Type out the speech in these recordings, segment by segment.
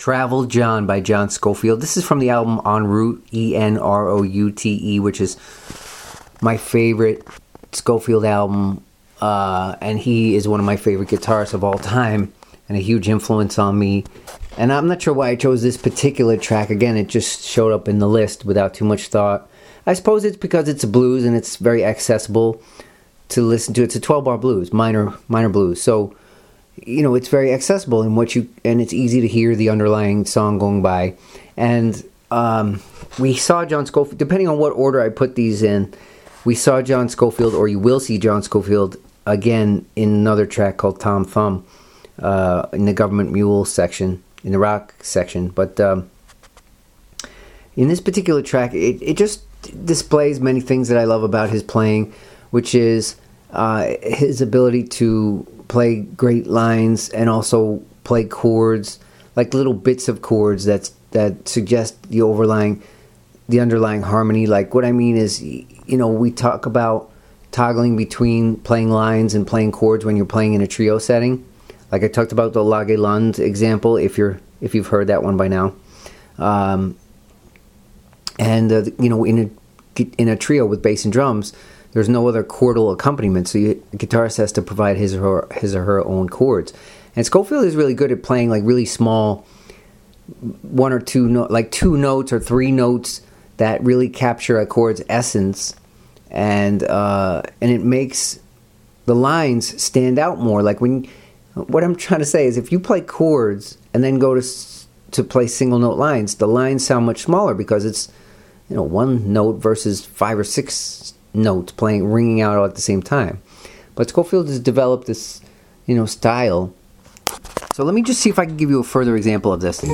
Travel John by John Scofield. This is from the album En Route, Enroute, which is my favorite Scofield album, and he is one of my favorite guitarists of all time and a huge influence on me. And I'm not sure why I chose this particular track. Again, it just showed up in the list without too much thought. I suppose it's because it's a blues and it's very accessible to listen to. It's a 12-bar blues, minor blues. So, you know, it's very accessible in and it's easy to hear the underlying song going by. And we saw John Scofield, depending on what order I put these in, we saw John Scofield, or you will see John Scofield again in another track called Tom Thumb, in the Government Mule section, in the rock section. But in this particular track, it just displays many things that I love about his playing, which is his ability to play great lines and also play chords, like little bits of chords that suggest the underlying harmony. Like, what I mean is, you know, we talk about toggling between playing lines and playing chords when you're playing in a trio setting. Like I talked about the Lage Lund example, if you've heard that one by now. You know, in a trio with bass and drums, there's no other chordal accompaniment, so the guitarist has to provide his or her own chords. And Scofield is really good at playing like really small, one or two like 2 notes or 3 notes that really capture a chord's essence, and it makes the lines stand out more. Like what I'm trying to say is, if you play chords and then go to play single note lines, the lines sound much smaller because it's, you know, 1 note versus 5 or 6 notes ringing out all at the same time. But Scofield has developed this, you know, style. So let me just see if I can give you a further example of this.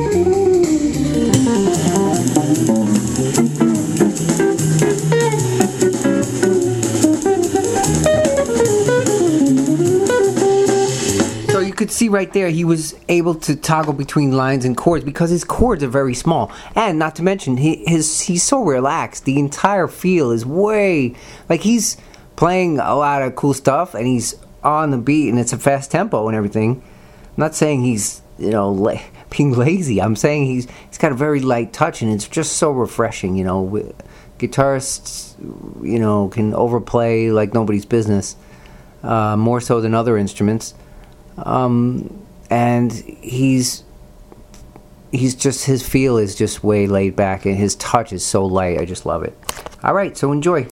So you could see right there, he was able to toggle between lines and chords because his chords are very small. And not to mention, he's so relaxed. The entire feel is he's playing a lot of cool stuff and he's on the beat and it's a fast tempo and everything. I'm not saying he's, you know, being lazy. I'm saying he's got a very light touch, and it's just so refreshing. You know, guitarists, you know, can overplay like nobody's business, more so than other instruments. And he's just, his feel is just way laid back, and his touch is so light. I just love it. All right, so enjoy.